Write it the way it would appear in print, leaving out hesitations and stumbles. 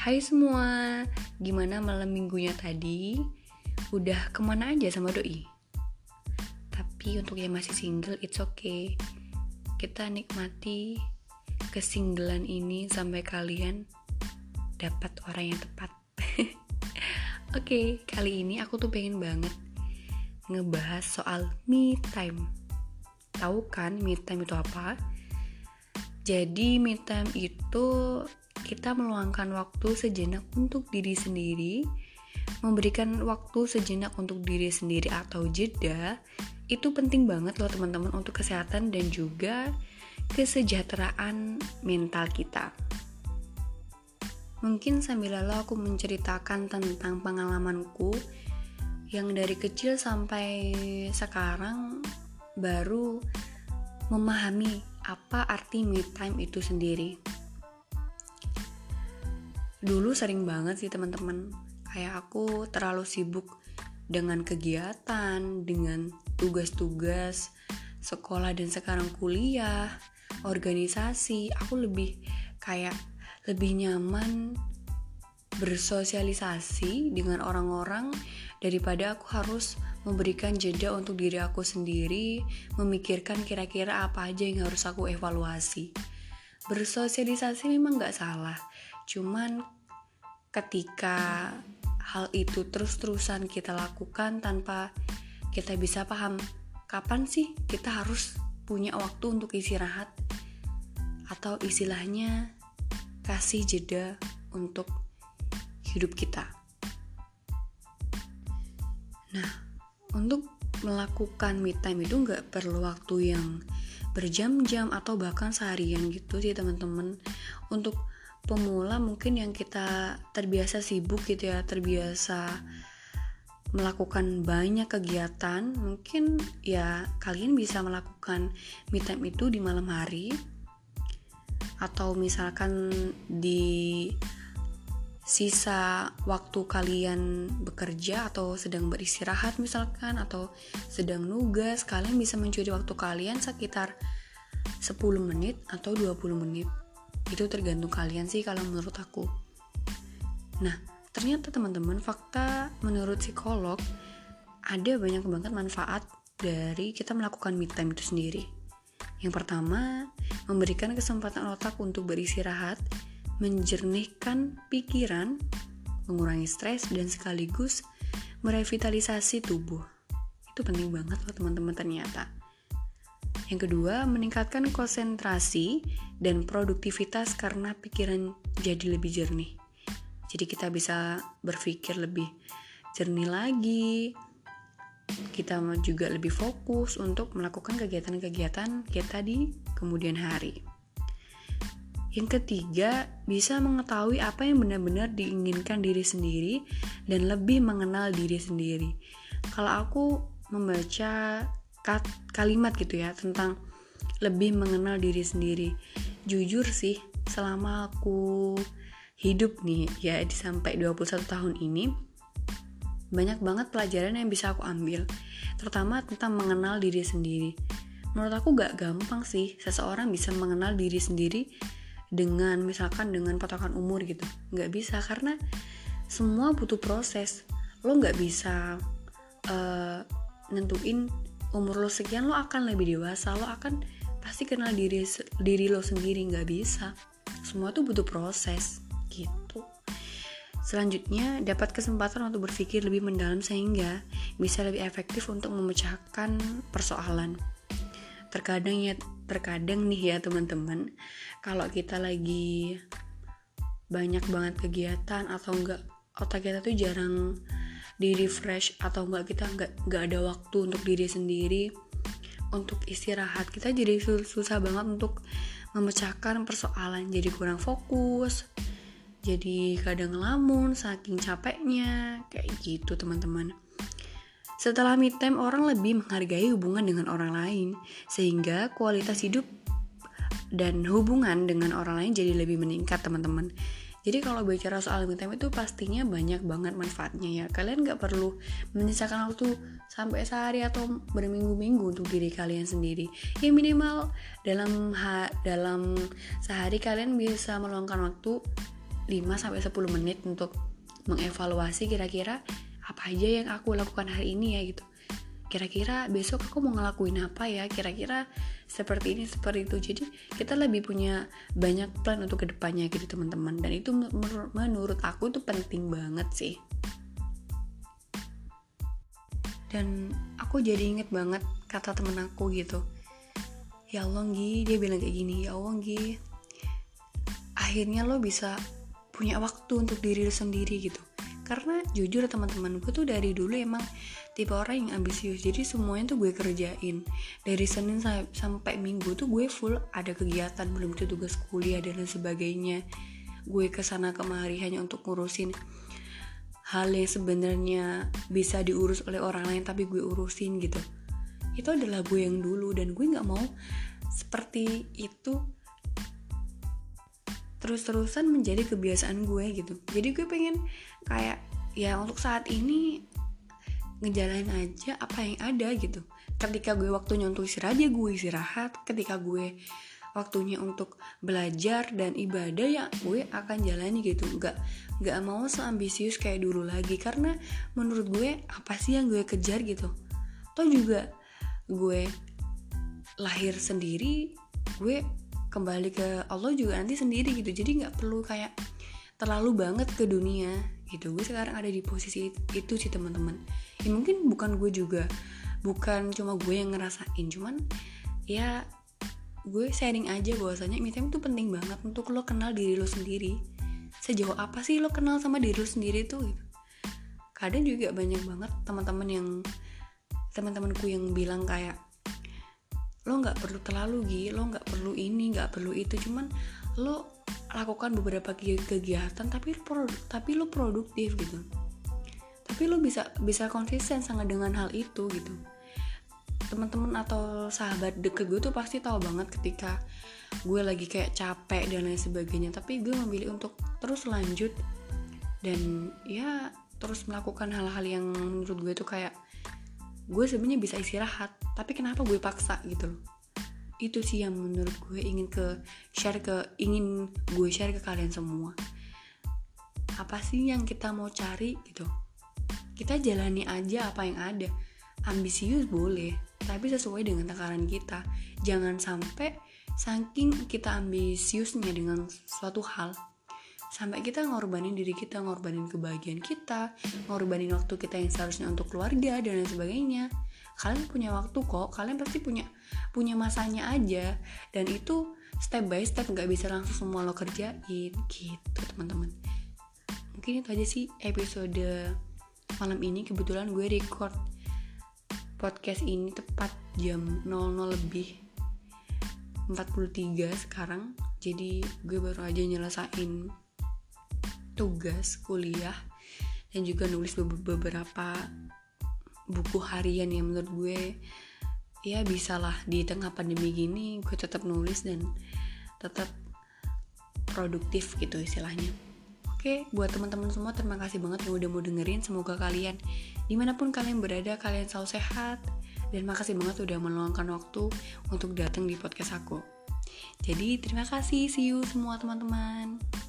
Hai semua, gimana malam minggunya tadi? Udah kemana aja sama doi? Tapi untuk yang masih single, it's okay. Kita nikmati kesinggelan ini sampai kalian dapat orang yang tepat. Oke, kali ini aku tuh pengen banget ngebahas soal me time. Tahu kan me time itu apa? Jadi me time itu kita meluangkan waktu sejenak untuk diri sendiri, memberikan waktu sejenak untuk diri sendiri atau jeda. Itu penting banget loh teman-teman untuk kesehatan dan juga kesejahteraan mental kita. Mungkin sambil lalu aku menceritakan tentang pengalamanku yang dari kecil sampai sekarang baru memahami apa arti me time itu sendiri. Dulu sering banget sih teman-teman, kayak aku terlalu sibuk dengan kegiatan, dengan tugas-tugas sekolah dan sekarang kuliah, organisasi. Aku lebih nyaman bersosialisasi dengan orang-orang daripada aku harus memberikan jeda untuk diri aku sendiri, memikirkan kira-kira apa aja yang harus aku evaluasi. Bersosialisasi memang gak salah, cuman ketika hal itu terus-terusan kita lakukan tanpa kita bisa paham kapan sih kita harus punya waktu untuk istirahat, atau istilahnya kasih jeda untuk hidup kita. Nah, untuk melakukan me time itu gak perlu waktu yang berjam-jam atau bahkan seharian gitu sih teman-teman. Untuk pemula mungkin yang kita terbiasa sibuk gitu ya, terbiasa melakukan banyak kegiatan, mungkin ya kalian bisa melakukan me time itu di malam hari, atau misalkan di sisa waktu kalian bekerja atau sedang beristirahat misalkan, atau sedang nugas, kalian bisa mencuri waktu kalian sekitar 10 menit atau 20 menit. Itu tergantung kalian sih kalau menurut aku. Nah, ternyata teman-teman, fakta menurut psikolog ada banyak banget manfaat dari kita melakukan me time itu sendiri. Yang pertama, memberikan kesempatan otak untuk beristirahat, menjernihkan pikiran, mengurangi stres, dan sekaligus merevitalisasi tubuh. Itu penting banget loh teman-teman ternyata. Yang kedua, meningkatkan konsentrasi dan produktivitas karena pikiran jadi lebih jernih. Jadi kita bisa berpikir lebih jernih lagi. Kita juga lebih fokus untuk melakukan kegiatan-kegiatan kita di kemudian hari. Yang ketiga, bisa mengetahui apa yang benar-benar diinginkan diri sendiri dan lebih mengenal diri sendiri. Kalau aku membaca kalimat gitu ya tentang lebih mengenal diri sendiri, jujur sih selama aku hidup nih ya sampai 21 tahun ini, banyak banget pelajaran yang bisa aku ambil, terutama tentang mengenal diri sendiri. Menurut aku gak gampang sih seseorang bisa mengenal diri sendiri dengan misalkan dengan patokan umur gitu. Gak bisa, karena semua butuh proses. Lo gak bisa nentuin umur lo sekian lo akan lebih dewasa, lo akan pasti kenal diri lo sendiri. Gak bisa, semua tuh butuh proses gitu. Selanjutnya, dapat kesempatan untuk berpikir lebih mendalam sehingga bisa lebih efektif untuk memecahkan persoalan. Terkadang nih ya teman-teman, kalau kita lagi banyak banget kegiatan atau enggak, otak kita tuh jarang di refresh, atau kita enggak ada waktu untuk diri sendiri, untuk istirahat, kita jadi susah banget untuk memecahkan persoalan, jadi kurang fokus, jadi kadang ngelamun saking capeknya, kayak gitu teman-teman. Setelah me time, orang lebih menghargai hubungan dengan orang lain, sehingga kualitas hidup dan hubungan dengan orang lain jadi lebih meningkat teman-teman. Jadi kalau bicara soal me time itu pastinya banyak banget manfaatnya ya. Kalian gak perlu menyisakan waktu sampai sehari atau berminggu-minggu untuk diri kalian sendiri. Ya minimal dalam sehari kalian bisa meluangkan waktu 5-10 menit untuk mengevaluasi kira-kira apa aja yang aku lakukan hari ini ya gitu. Kira-kira besok aku mau ngelakuin apa ya, kira-kira seperti ini, seperti itu. Jadi kita lebih punya banyak plan untuk kedepannya gitu teman-teman. Dan itu menurut aku itu penting banget sih. Dan aku jadi inget banget kata temen aku gitu, ya Allah Gi, dia bilang kayak gini, ya Allah Gi, akhirnya lo bisa punya waktu untuk diri lo sendiri gitu. Karena jujur teman-teman, gue tuh dari dulu emang tipe orang yang ambisius. Jadi semuanya tuh gue kerjain. Dari Senin sampai Minggu tuh gue full ada kegiatan, belum itu tugas kuliah dan lain sebagainya. Gue kesana kemari hanya untuk ngurusin hal yang sebenarnya bisa diurus oleh orang lain, tapi gue urusin gitu. Itu adalah gue yang dulu, dan gue gak mau seperti itu terus-terusan menjadi kebiasaan gue gitu. Jadi gue pengen kayak ya untuk saat ini ngejalanin aja apa yang ada gitu. Ketika gue waktunya untuk istirahat ya gue istirahat. Ketika gue waktunya untuk belajar dan ibadah ya gue akan jalani gitu. Gak mau seambisius kayak dulu lagi. Karena menurut gue apa sih yang gue kejar gitu. Toh juga gue lahir sendiri, gue kembali ke Allah juga nanti sendiri gitu. Jadi gak perlu kayak terlalu banget ke dunia gitu. Gue sekarang ada di posisi itu sih teman-teman. Ya mungkin bukan gue juga, bukan cuma gue yang ngerasain, cuman ya gue sharing aja bahwasanya me time itu penting banget untuk lo kenal diri lo sendiri. Sejauh apa sih lo kenal sama diri lo sendiri tuh gitu. Kadang juga banyak banget teman-temanku yang bilang kayak, lo gak perlu terlalu lo gak perlu ini, gak perlu itu, cuman lo lakukan beberapa kegiatan tapi lo produktif gitu. Tapi lo bisa konsisten sangat dengan hal itu gitu. Teman-teman atau sahabat deket gue tuh pasti tahu banget ketika gue lagi kayak capek dan lain sebagainya, tapi gue memilih untuk terus lanjut dan ya terus melakukan hal-hal yang menurut gue tuh kayak gue sebenarnya bisa istirahat, tapi kenapa gue paksa gitu loh. Itu sih yang menurut gue ingin gue share ke kalian semua. Apa sih yang kita mau cari gitu. Kita jalani aja apa yang ada. Ambisius boleh, tapi sesuai dengan takaran kita. Jangan sampai saking kita ambisiusnya dengan suatu hal, sampai kita ngorbanin diri kita, ngorbanin kebahagiaan kita, ngorbanin waktu kita yang seharusnya untuk keluarga dan lain sebagainya. Kalian punya waktu kok, kalian pasti punya masanya aja, dan itu step by step, gak bisa langsung semua lo kerjain gitu teman-teman. Mungkin itu aja sih episode malam ini. Kebetulan gue record podcast ini tepat jam 00:43 sekarang. Jadi gue baru aja nyelesain tugas kuliah dan juga nulis beberapa buku harian yang menurut gue ya bisalah di tengah pandemi gini gue tetap nulis dan tetap produktif gitu istilahnya. Oke, buat teman-teman semua terima kasih banget yang udah mau dengerin. Semoga kalian dimanapun kalian berada, kalian selalu sehat, dan makasih banget udah meluangkan waktu untuk datang di podcast aku. Jadi terima kasih, see you semua teman-teman.